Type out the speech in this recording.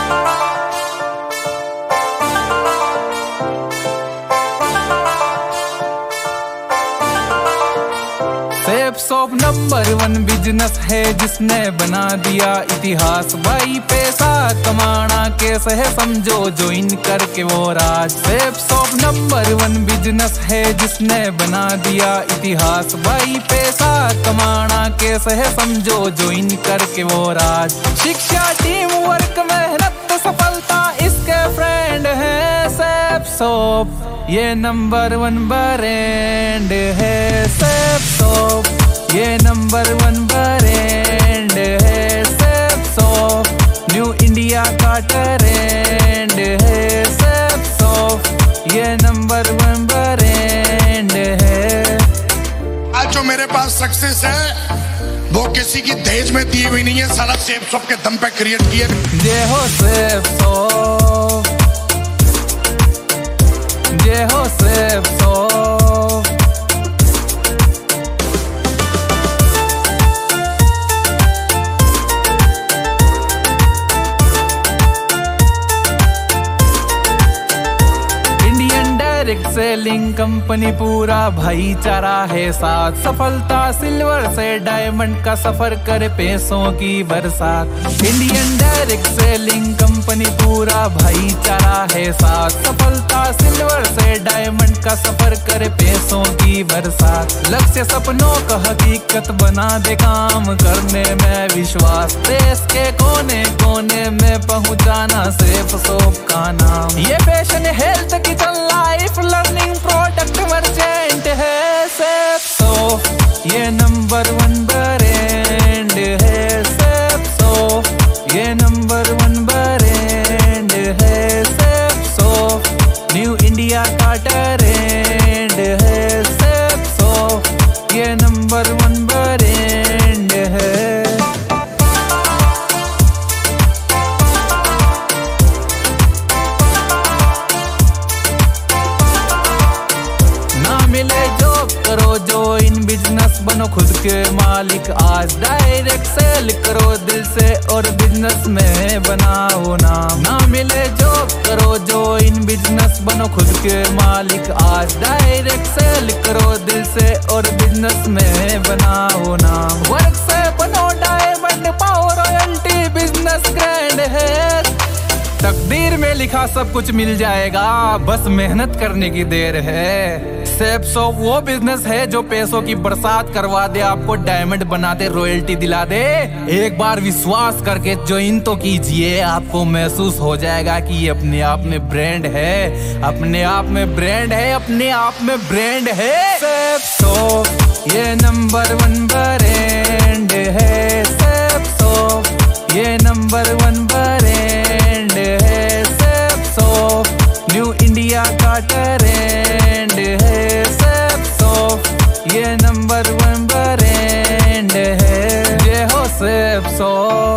Safe shop number 1 business है जिसने बना दिया इतिहास। भाई पैसा कमाना कैसे है समझो ज्वाइन करके वो राज। सेफ शॉप नंबर 1 बिजनेस है जिसने बना दिया इतिहास। भाई पैसा कमाना कैसे है समझो ज्वाइन करके वो राज। शिक्षा टीम वर्क मेहनत सफलता इसके फ्रेंड है सेफ शॉप। ये नंबर 1 ब्रांड है सेफ शॉप। ये नंबर 1 ब्रांड है सेफ शॉप। न्यू इंडिया का ट्रेंड है सेफ शॉप। ये नंबर 1 ब्रांड है। आज जो मेरे पास सक्सेस है वो किसी की दहेज में दी हुई नहीं है, सारा सेफ शॉप के दम पे क्रिएट किए। जय हो सेफ शॉप, जय हो safe shop. Direct selling company पूरा भाईचारा है साथ। सफलता सिल्वर से डायमंड का सफर करे पैसों की बरसात। इंडियन डायरेक्ट सेलिंग कंपनी पूरा भाईचारा है साथ। सफलता सिल्वर से डायमंड का सफर करे पैसों की बरसात। लक्ष्य सपनों का हकीकत बना दे काम करने में विश्वास। देश के कोने कोने में पहुंचाना सेफ शॉप का नाम। ये पैशन हेल्थ की लाइफ लर्निंग प्रोडक्ट मर्चेंट है सेफ शॉप। ये नंबर 1 ब्रांड है सेफ शॉप। ये नंबर 1 ब्रांड है सेफ शॉप। न्यू इंडिया का ट्रेंड है सेफ शॉप। ये नंबर 1 ब्रांड है। मिले जॉब करो ज्वाइन बिजनेस बनो खुद के मालिक आज। डायरेक्ट सेल करो दिल से और बिजनेस में बनाओ नाम। ना मिले जॉब करो ज्वाइन बिजनेस बनो खुद के मालिक आज। डायरेक्ट सेल करो दिल से और बिजनेस में बनाओ नाम। वर्क से बनो डायमंड पाओ रॉयल्टी बिजनेस ग्रैंड है। तकदीर में लिखा सब कुछ मिल जाएगा, बस मेहनत करने की देर है। सेफ शॉप वो बिजनेस है जो पैसों की बरसात करवा दे, आपको डायमंड बना दे, रॉयल्टी दिला दे। एक बार विश्वास करके ज्वाइन तो कीजिए, आपको महसूस हो जाएगा कि ये अपने आप में ब्रांड है, अपने आप में ब्रांड है, अपने आप में ब्रांड है। सेफ शॉप ये नंबर 1 ब्रांड है सेफ शॉप। ये नंबर 1 ब्रांड है सेफ शॉप। न्यू इंडिया का ट्रेंड है सेफ शॉप। ये नंबर 1 ब्रांड है। ये हो सेफ शॉप।